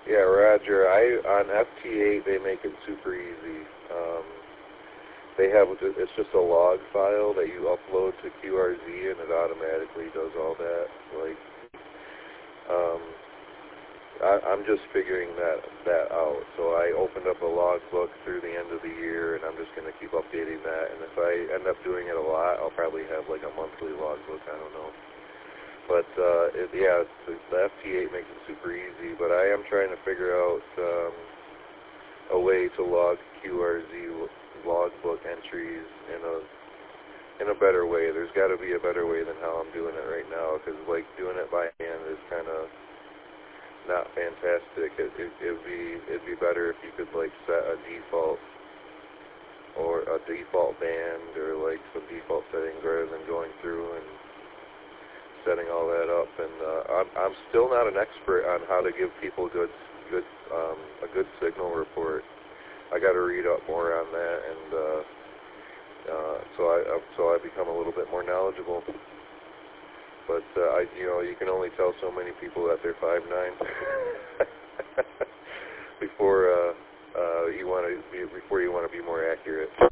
Yeah, Roger. On FT8 they make it super easy. It's just a log file that you upload to QRZ, and it automatically does all that. Like, I'm just figuring that out. So I opened up a logbook through the end of the year, and I'm just going to keep updating that. And if I end up doing it a lot, I'll probably have like a monthly logbook. I don't know. But the FT8 makes it super easy. But I am trying to figure out a way to log QRZ logbook entries in a better way. There's got to be a better way than how I'm doing it right now, because like doing it by hand is kind of not fantastic. It'd be better if you could like set a default or a default band or like some default settings rather than going through and setting all that up. And I'm still not an expert on how to give people a good signal report. I got to read up more on that, and so I become a little bit more knowledgeable. But you can only tell so many people that they're 5'9" before you want to be more accurate.